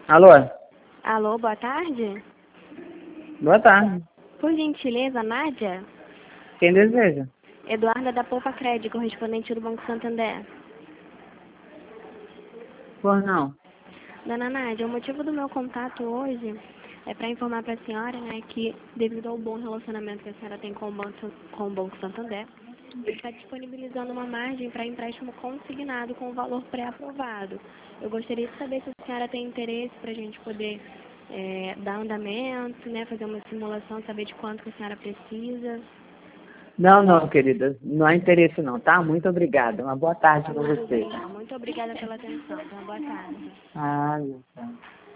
Alô? Alô, boa tarde. Boa tarde. Por gentileza, Nádia? Quem deseja? Eduarda da Poupa Crédito, correspondente do Banco Santander. Por não. Dona Nádia, o motivo do meu contato hoje é para informar para a senhora, né, que devido ao bom relacionamento que a senhora tem com o Banco Santander, ele está disponibilizando uma margem para empréstimo consignado com o valor pré-aprovado. Eu gostaria de saber se a senhora tem interesse para a gente poder dar andamento, né, fazer uma simulação, saber de quanto que a senhora precisa. Não, querida. Não há interesse não, tá? Muito obrigada. Uma boa tarde para Tudo você. bem. Muito obrigada pela atenção. Então, boa tarde. Ah, meu Deus.